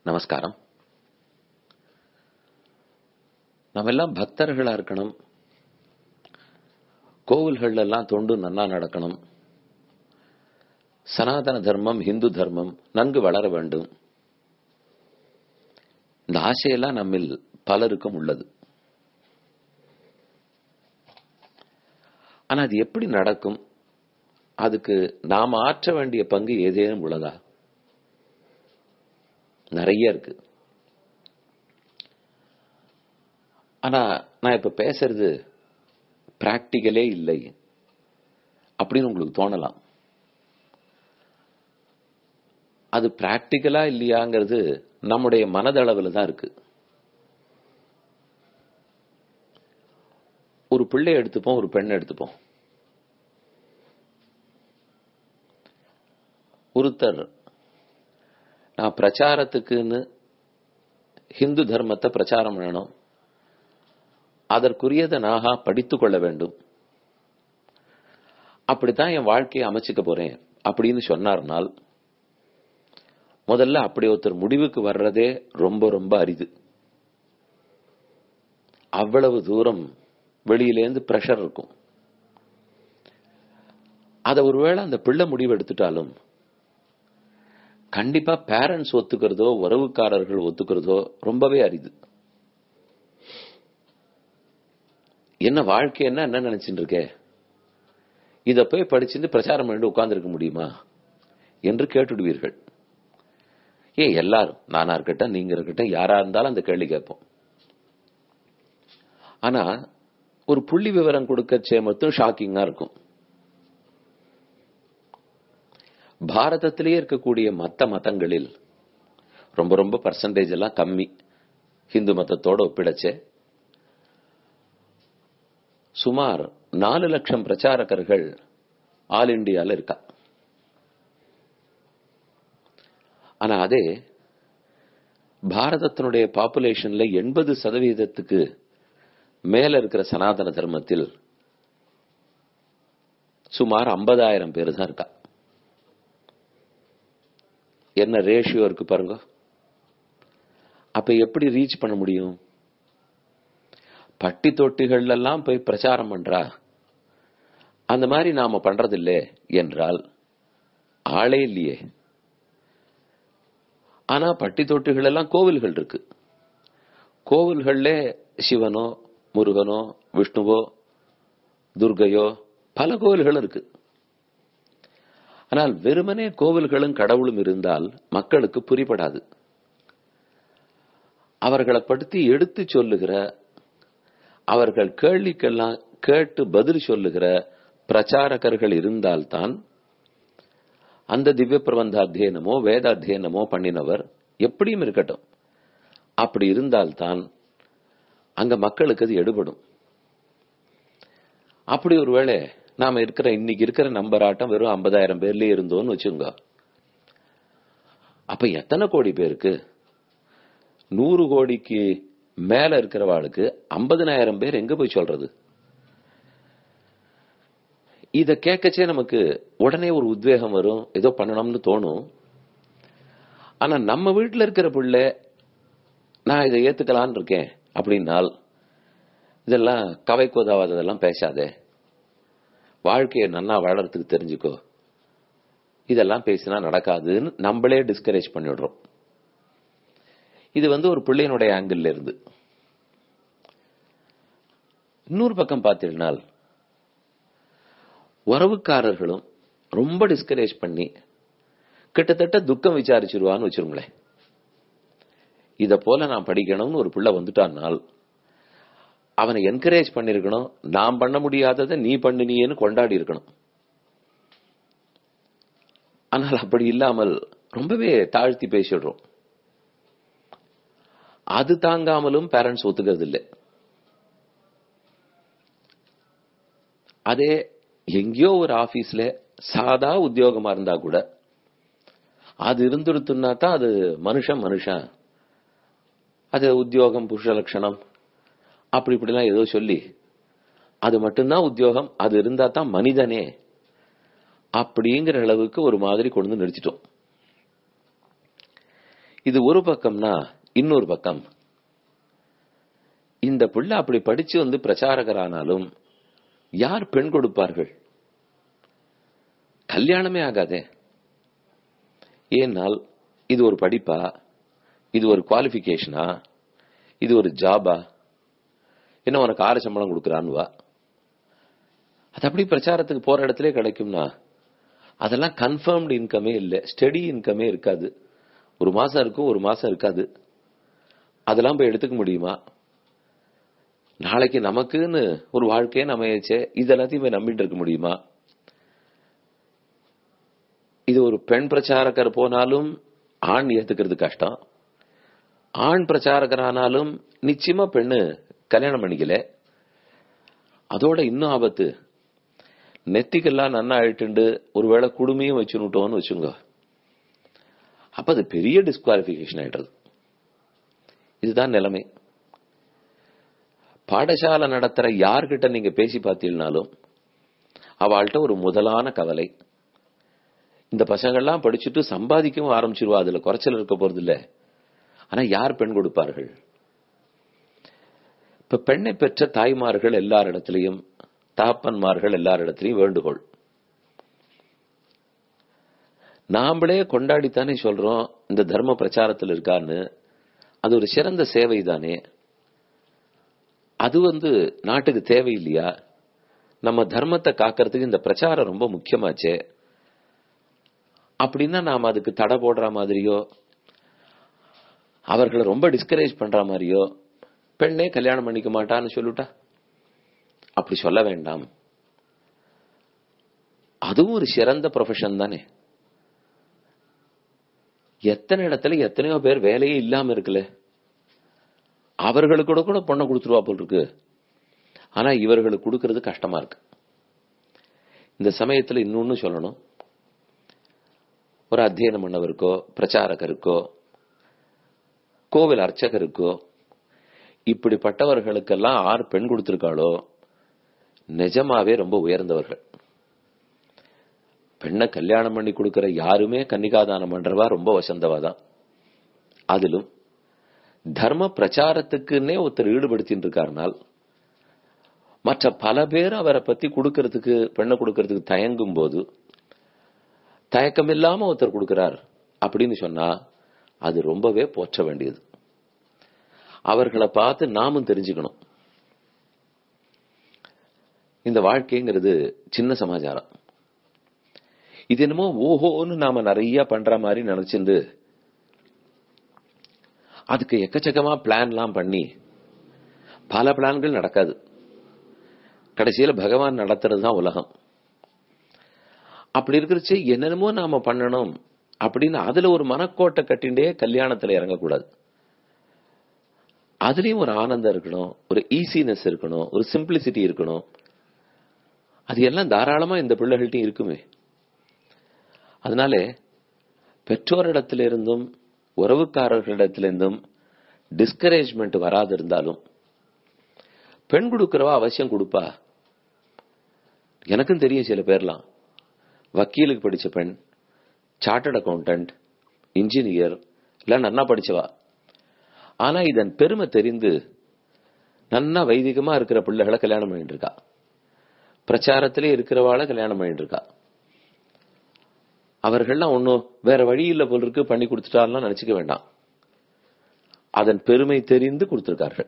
நமஸ்காரம். நம்ம எல்லாம் பக்தர்களா இருக்கணும், கோவில்கள் எல்லாம் தொண்டு நன்னா நடக்கணும், சனாதன தர்மம் இந்து தர்மம் நன்கு வளர வேண்டும். இந்த ஆசையெல்லாம் நம்மில் பலருக்கும் உள்ளது. ஆனா அது எப்படி நடக்கும்? அதுக்கு நாம் ஆற்ற வேண்டிய பங்கு ஏதேனும் உள்ளதா? நிறைய இருக்கு. ஆனா நான் இப்ப பேசுறது பிராக்டிகலே இல்லை அப்படின்னு உங்களுக்கு தோணலாம். அது பிராக்டிகலா இல்லையாங்கிறது நம்முடைய மனதளவில் தான் இருக்கு. ஒரு பிள்ளை எடுத்துப்போம், ஒரு பெண்ணை எடுத்துப்போம். ஒருத்தர் நான் பிரச்சாரத்துக்குன்னு ஹிந்து தர்மத்தை பிரச்சாரம் பண்ணணும், அதற்குரியதை நாகா படித்துக் கொள்ள வேண்டும், அப்படித்தான் என் வாழ்க்கையை அமைச்சுக்க போறேன் அப்படின்னு சொன்னார்னால், முதல்ல அப்படி ஒருத்தர் முடிவுக்கு வர்றதே ரொம்ப ரொம்ப அரிது. அவ்வளவு தூரம் வெளியிலேருந்து பிரஷர் இருக்கும். அத ஒருவேளை அந்த பிள்ளை முடிவு எடுத்துட்டாலும் கண்டிப்பா பேரண்ட்ஸ் ஒத்துக்கிறதோ உறவுக்காரர்கள் ஒத்துக்கிறதோ ரொம்பவே அரிது. என்ன வாழ்க்கை என்ன நினைச்சுட்டு இருக்க, இத போய் படிச்சுட்டு பிரச்சாரம் பண்ணி உட்கார்ந்து இருக்க முடியுமா என்று கேட்டுடுவீர்கள். எல்லாரும், நானா இருக்கட்டும் நீங்க இருக்கட்டும் யாரா இருந்தாலும் அந்த கேள்வி கேட்போம். ஆனா ஒரு புள்ளி விவரம் கொடுக்கச்சே மட்டும் ஷாக்கிங்கா இருக்கும். பாரதத்திலேயே இருக்கக்கூடிய மத்த மதங்களில் ரொம்ப ரொம்ப பர்சன்டேஜ் எல்லாம் கம்மி. ஹிந்து மதத்தோட ஒப்பிடச்சே சுமார் 4 லட்சம் பிரச்சாரகர்கள் ஆல் இண்டியால இருக்கா. ஆனா அதே பாரதத்தினுடைய பாப்புலேஷன்ல 80% மேல இருக்கிற சனாதன தர்மத்தில் சுமார் 50,000 பேர் தான் இருக்கா. என்ன ரேஷியோ இருக்கு பாருங்க. அப்ப எப்படி ரீச் பண்ண முடியும்? பட்டி தொட்டிகள் எல்லாம் போய் பிரச்சாரம் பண்றா, அந்த மாதிரி நாம பண்றதில்லை என்றால் ஆளே இல்லையே. ஆனா பட்டி தொட்டிகள் எல்லாம் கோவில்கள் இருக்கு. கோவில்கள்ல சிவனோ முருகனோ விஷ்ணுவோ துர்கையோ பல கோவில்கள் இருக்கு. ஆனால் வெறுமனே கோவில்களும் கடவுளும் இருந்தால் மக்களுக்கு புரிபடாது. அவர்களை பற்றி எடுத்து சொல்லுகிற, அவர்கள் கேள்விக்கெல்லாம் கேட்டு பதில் சொல்லுகிற பிரச்சாரகர்கள் இருந்தால்தான், அந்த திவ்ய பிரபந்த அத்தியனமோ வேத அத்தியனமோ பண்ணினவர் எப்படியும் இருக்கட்டும், அப்படி இருந்தால்தான் அங்க மக்களுக்கு அது எடுபடும். அப்படி ஒருவேளை நாம இருக்கிற இன்னைக்கு இருக்கிற நம்பர் ஆட்டம் வெறும் 50,000 பேர்லயே இருந்தோம்னு வச்சுங்க, அப்ப எத்தனை கோடி பேருக்கு? 100 கோடிக்கு மேல இருக்கிறவாளுக்கு 50,000 பேர் எங்க போய் சொல்றது? இத கேட்கச்சே நமக்கு உடனே ஒரு உத்வேகம் வரும், ஏதோ பண்ணணும்னு தோணும். ஆனா நம்ம வீட்டுல இருக்கிற பிள்ளை நான் இதை ஏத்துக்கலான் இருக்கேன் அப்படின்னால், இதெல்லாம் கவைக்கோதாவதெல்லாம் பேசாதே, வாழ்க்கையை நன்னா வாழறதுக்கு தெரிஞ்சுக்கோ, இதெல்லாம் பேசினா நடக்காதுன்னு நம்மளே டிஸ்கரேஜ் பண்ணிடுறோம். இது ஒரு பிள்ளையினுடைய ஆங்கிள் இருந்து. இன்னொரு பக்கம் பார்த்தீங்கன்னா உறவுக்காரர்களும் ரொம்ப டிஸ்கரேஜ் பண்ணி கிட்டத்தட்ட துக்கம் விசாரிச்சிருவான்னு வச்சிருங்களேன். இத போல நான் படிக்கணும்னு ஒரு பிள்ளை வந்துட்டானால் அவனை என்கரேஜ் பண்ணிருக்கணும், நான் பண்ண முடியாததை நீ பண்ணினியேன்னு கொண்டாடி இருக்கணும். ஆனால் அப்படி இல்லாமல் ரொம்பவே தாழ்த்தி பேசிடுறோம். அது தாங்காமலும் பேரண்ட்ஸ் ஒத்துக்கிறது இல்லை. அதே எங்கேயோ ஒரு ஆபீஸ்ல சாதா உத்தியோகமா இருந்தா கூட அது இருந்துருத்துனா தான் அது மனுஷன், அது உத்தியோகம் புருஷ லட்சணம் அப்படி இப்படிலாம் ஏதோ சொல்லி அது மட்டும்தான் உத்தியோகம், அது இருந்தா தான் மனிதனே அப்படிங்கிற அளவுக்கு ஒரு மாதிரி கொண்டு நிறுத்திட்டோம். இது ஒரு பக்கம்னா, இன்னொரு பக்கம் இந்த பிள்ளை அப்படி படிச்சு பிரச்சாரகரானாலும் யார் பெண் கொடுப்பார்கள்? கல்யாணமே ஆகாதே. ஏனால் இது ஒரு படிப்பா, இது ஒரு குவாலிபிகேஷனா, இது ஒரு ஜாபா, என்ன உனக்கு 6 சம்பளம் கொடுக்கறான்வா? அது அப்படி பிரச்சாரத்துக்கு போற இடத்துல கிடைக்கும்னா, அதெல்லாம் கன்ஃபர்ம்டு இன்கமே இல்லை, ஸ்டெடி இன்கமே இருக்காது. ஒரு மாசம் இருக்கும், ஒரு மாசம் இருக்காது. அதெல்லாம் போய் எடுத்துக்க முடியுமா? நாளைக்கு நமக்குன்னு ஒரு வாழ்க்கையை அமையச்சே, இதெல்லாத்தையும் போய் நம்பிட்டு இருக்க முடியுமா? இது ஒரு பெண் பிரச்சாரகர் போனாலும் ஆண் ஏத்துக்கிறது கஷ்டம். ஆண் பிரச்சாரகரானாலும் நிச்சயமா பெண்ணு கல்யாணம் பண்ணிக்கல. அதோட இன்னும் ஆபத்து, நெத்திக்கெல்லாம் நன்னா ஆயிட்டு ஒருவேளை குடுமையும் வச்சுட்டோம்னு வச்சுங்க, அப்ப அது பெரிய டிஸ்குவாலிபிகேஷன் ஆயிடுறது. இதுதான் நிலைமை. பாடசாலை நடத்துற யார்கிட்ட நீங்க பேசி பார்த்தீங்கன்னாலும் அவள்கிட்ட ஒரு முதலான கவலை, இந்த பசங்கள்லாம் படிச்சுட்டு சம்பாதிக்கவும் ஆரம்பிச்சிருவா, அதுல குறைச்சல் இருக்க போறது இல்ல, ஆனா யார் பெண் கொடுப்பார்கள்? இப்ப பெண்ணை பெற்ற தாய்மார்கள் எல்லாரிடத்திலையும், தகப்பன்மார்கள் எல்லாரிடத்திலையும் வேண்டுகோள். நாமளே கொண்டாடித்தானே சொல்றோம் இந்த தர்ம பிரச்சாரத்தில் இருக்கான்னு. அது ஒரு சிறந்த சேவை தானே. அது நாட்டுக்கு தேவையில்லையா? நம்ம தர்மத்தை காக்கிறதுக்கு இந்த பிரச்சாரம் ரொம்ப முக்கியமாச்சே. அப்படின்னா நாம அதுக்கு தடை போடுற மாதிரியோ, அவர்களை ரொம்ப டிஸ்கரேஜ் பண்ற மாதிரியோ, பெண்ணே கல்யாணம் பண்ணிக்க மாட்டான்னு சொல்லிட்டா, அப்படி சொல்ல வேண்டாம். அதுவும் ஒரு சிறந்த ப்ரொஃபஷன் தானே. எத்தனை இடத்துல எத்தனையோ பேர் வேலையே இல்லாம இருக்குல்ல, அவர்களுக்கு கூட பொண்ணை கொடுத்துருவா போல் இருக்கு. ஆனா இவர்களுக்கு கொடுக்கறது கஷ்டமா இருக்கு. இந்த சமயத்துல இன்னொன்னு சொல்லணும், ஒரு அத்தியனம் பண்ணவருக்கோ, பிரச்சாரகருக்கோ, கோவில் அர்ச்சகருக்கோ, இப்படிப்பட்டவர்களுக்கெல்லாம் 6 பெண் கொடுத்திருக்காளோ நிஜமாவே ரொம்ப உயர்ந்தவர்கள். பெண்ணை கல்யாணம் பண்ணி கொடுக்கிற யாருமே கன்னிகாதானம் பண்றவா ரொம்ப வசந்தவாதான். அதிலும் தர்ம பிரச்சாரத்துக்குன்னே ஒருத்தர் ஈடுபடுத்திட்டு இருக்காருனால், மற்ற பல பேர் அவரை பத்தி கொடுக்கறதுக்கு, பெண்ணை கொடுக்கறதுக்கு தயங்கும் போது, தயக்கம் இல்லாம ஒருத்தர் கொடுக்கிறார் அப்படின்னு சொன்னா அது ரொம்பவே போற்ற வேண்டியது. அவர்களை பார்த்து நாமும் தெரிஞ்சுக்கணும். இந்த வாழ்க்கைங்கிறது சின்ன சமாச்சாரம். இது என்னமோ ஓஹோன்னு நாம நிறைய பண்ற மாதிரி நினைச்சிருந்து அதுக்கு எக்கச்சக்கமா பிளான்லாம் பண்ணி பல பிளான்கள் நடக்காது. கடைசியில பகவான் நடத்துறதுதான் உலகம். அப்படி இருக்கிறச்சு என்னென்னமோ நாம பண்ணணும் அப்படின்னு அதுல ஒரு மனக்கோட்டை கட்டிண்டே கல்யாணத்துல இறங்கக்கூடாது. அதுலயும் ஒரு ஆனந்தம் இருக்கணும், ஒரு ஈஸினஸ் இருக்கணும், ஒரு சிம்பிளிசிட்டி இருக்கணும். அது எல்லாம் தாராளமா இந்த பிள்ளைகள்ட்டையும் இருக்குமே. அதனால பெற்றோரிடத்திலிருந்தும் உறவுக்காரர்களிடத்திலிருந்தும் டிஸ்கரேஜ்மெண்ட் வராது இருந்தாலும் பெண் கொடுக்கிறவா அவசியம் கொடுப்பா. எனக்கும் தெரியும் சில பேர்லாம் வக்கீலுக்கு படிச்ச பெண், சார்ட்டர்ட் அக்கௌண்டன்ட், இன்ஜினியர் எல்லாம் நன்னா படிச்சவா. ஆனா இதன் பெருமை தெரிந்து நன்னா வைதிகமா இருக்கிற பிள்ளைகளை கல்யாணம் பண்ணிட்டு இருக்கா, பிரச்சாரத்திலே இருக்கிறவாளை கல்யாணம் பண்ணிட்டு இருக்கா. அவர்கள்லாம் ஒன்னும் வேற வழி இல்ல போல் இருக்கு பண்ணி கொடுத்துட்டாலாம் நினைச்சுக்க வேண்டாம். அதன் பெருமை தெரிந்து கொடுத்திருக்கார்கள்.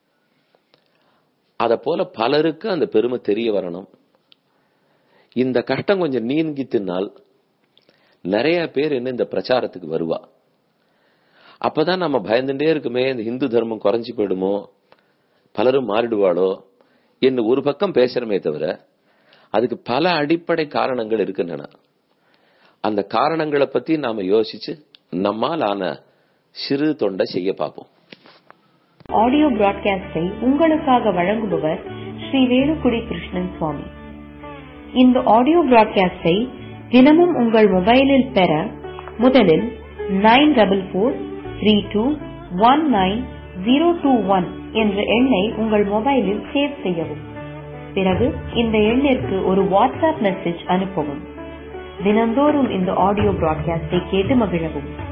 அத போல பலருக்கு அந்த பெருமை தெரிய வரணும். இந்த கஷ்டம் கொஞ்சம் நீங்கித்தினால் நிறைய பேர் என்ன இந்த பிரச்சாரத்துக்கு வருவா. அப்பதான் நம்ம பயந்துட்டே இருக்குமே, இந்த இந்து தர்மம் குறைஞ்சு போயிடுமோ, பலரும் மாறிடுவாளோ என்ன ஒரு பக்கம் பேசுறமே தவிர அதுக்கு பல அடிப்படை காரணங்கள் இருக்கின்றன. அந்த காரணங்களை பத்தி நாம யோசிச்சு நம்மால் ஆன சிறு தொண்டை செய்ய பார்ப்போம். ஆடியோ பிராட்காஸ்டை உங்களுக்காக வழங்குபவர் ஸ்ரீ வேலுக்குடி கிருஷ்ணன் சுவாமி. இந்த ஆடியோ பிராட்காஸ்டை தினமும் உங்கள் மொபைலில் பெற முதலில் 9443219021 என்ற எண்ணை உங்கள் மொபைலில் சேவ் செய்யவும். பிறகு இந்த எண்ணிற்கு ஒரு வாட்ஸ்அப் மெசேஜ் அனுப்பவும். தினந்தோறும் இந்த ஆடியோ பிராட்காஸ்டை கேட்டு மகிழவும்.